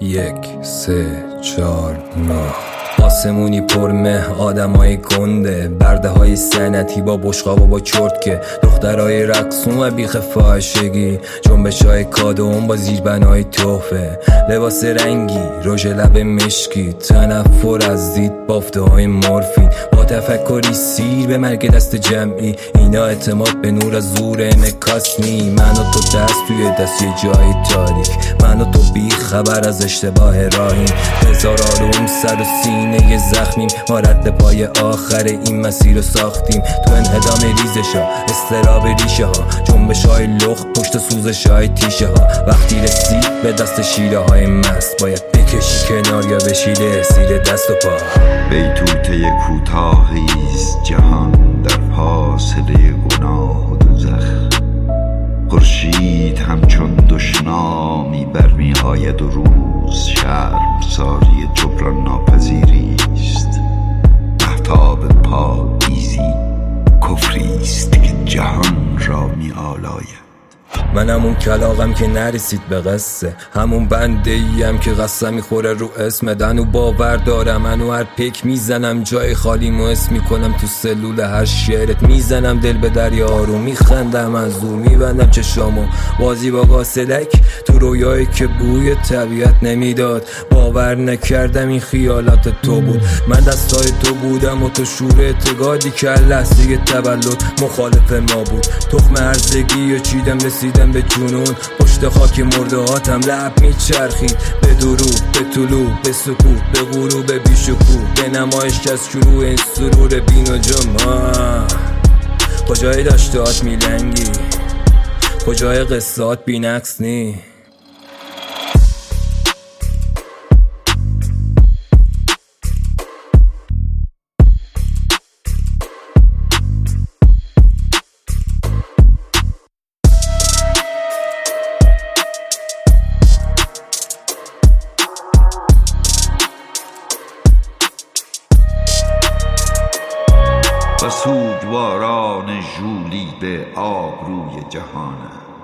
1 3 4 9 آسمونی پر مه، آدمای گنده، برده های سنتی با بشقاب و با چرتکه، دخترای رقصون و بیخ فاحشگی، جنبش های کادوم با زیربنای تحفه، لباس رنگی، رژ لب مشکی، تنفر از دید، بافته های مورفین، با تفکری سیر به مرگ دست جمعی، اینا اعتماد به نور از زور انعکاس نی. من و تو دست توی دست یه جای تاریک، من و تو بی خبر از اشتباه راهیم، هزار آروم سر و سینه ی زخمیم، ما رد پای آخر این مسیر رو ساختیم، تو انهدام ریزش ها، استراب ریشه ها، جنبش های لخ پشت سوزش های تیشه ها، وقتی رسید به دست شیره های مست، باید بکشی کنار یا بشیله زیر دست و پا. بیتوته کوتاهیست جهان در فاصله گناه و دوزخ، خورشید همچون دشنامی برمی آید و روز شرمساری جبران ناپذیریست، مهتاب پاییزی کفریست که جهان را می آلاید. من همون کلاغم که نرسید به قصه، همون بنده ایم که قصه میخوره رو اسم دنو باور دارم، منو هر پیک میزنم جای خالی موس میکنم تو سلول هر شعرت، میزنم دل به دریا رو، میخندم از دور، میبندم چشامو بازی با قاصدک تو رویایی که بوی طبیعت نمیداد، باور نکردم این خیالات تو بود، من دستای تو بودم و تو شور اعتقادی که لحظه تولد مخالف ما بود، تخم هرزگی و چیدم رسیدم به جنون، پشت خاک مرده هاتم لب میچرخید، به دروغ، به طلوع، به سکوت، به غروب بیشکوه، به نمایش از شروع این سرور بین و جمع. کجای داشتهات میلنگی، کجای قصات بی نقص نی. و سوگواران ژولی به آبروی جهانه،